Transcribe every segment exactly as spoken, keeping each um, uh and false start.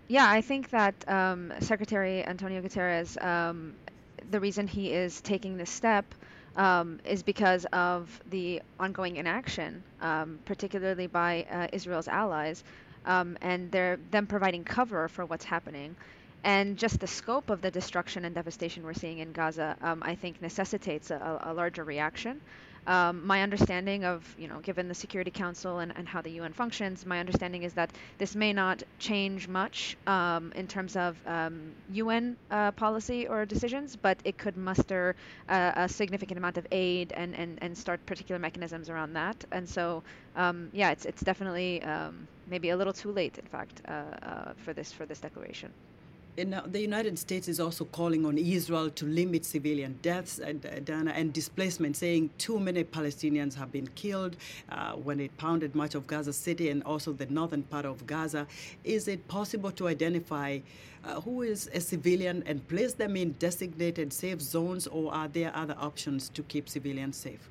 Yeah, I think that um, Secretary Antonio Guterres, um, the reason he is taking this step um, is because of the ongoing inaction, um, particularly by uh, Israel's allies, um, and they're them providing cover for what's happening. And just the scope of the destruction and devastation we're seeing in Gaza, um, I think, necessitates a, a larger reaction. Um, my understanding of, you know, given the Security Council and, and how the U N functions, my understanding is that this may not change much um, in terms of um, U N uh, policy or decisions, but it could muster a, a significant amount of aid and, and, and start particular mechanisms around that. And so, um, yeah, it's it's definitely um, maybe a little too late, in fact, uh, uh, for this for this declaration. And now the United States is also calling on Israel to limit civilian deaths and, uh, Dana, and displacement, saying too many Palestinians have been killed uh, when it pounded much of Gaza City and also the northern part of Gaza. Is it possible to identify uh, who is a civilian and place them in designated safe zones, or are there other options to keep civilians safe?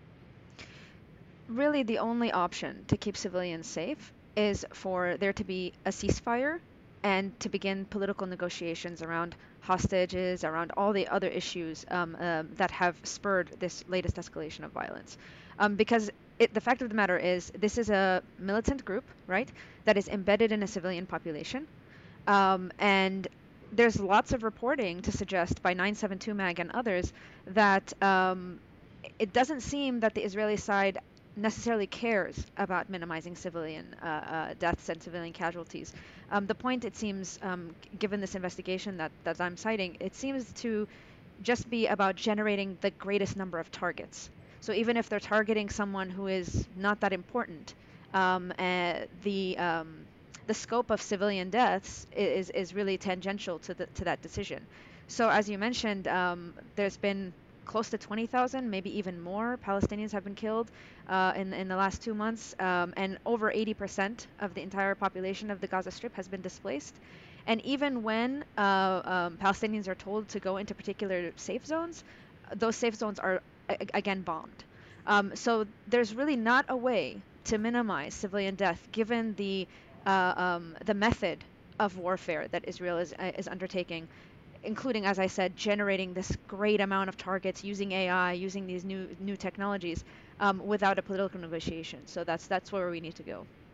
Really, the only option to keep civilians safe is for there to be a ceasefire and to begin political negotiations around hostages, around all the other issues um, um, that have spurred this latest escalation of violence. Um, because it, the fact of the matter is, this is a militant group, right, that is embedded in a civilian population. Um, and there's lots of reporting to suggest by nine seven two Mag and others that um, it doesn't seem that the Israeli side necessarily cares about minimizing civilian uh, uh, deaths and civilian casualties. Um, the point, it seems, um, given this investigation that, that I'm citing, it seems to just be about generating the greatest number of targets. So even if they're targeting someone who is not that important, um, uh, the um, the scope of civilian deaths is is really tangential to the, to that decision. So as you mentioned, um, there's been close to twenty thousand, maybe even more, Palestinians have been killed uh, in in the last two months, um, and over eighty percent of the entire population of the Gaza Strip has been displaced. And even when uh, um, Palestinians are told to go into particular safe zones, those safe zones are a- again bombed. Um, so there's really not a way to minimize civilian death given the uh, um, the method of warfare that Israel is uh, is undertaking, including, as I said, generating this great amount of targets using A I, using these new new technologies, um, without a political negotiation. So that's that's where we need to go.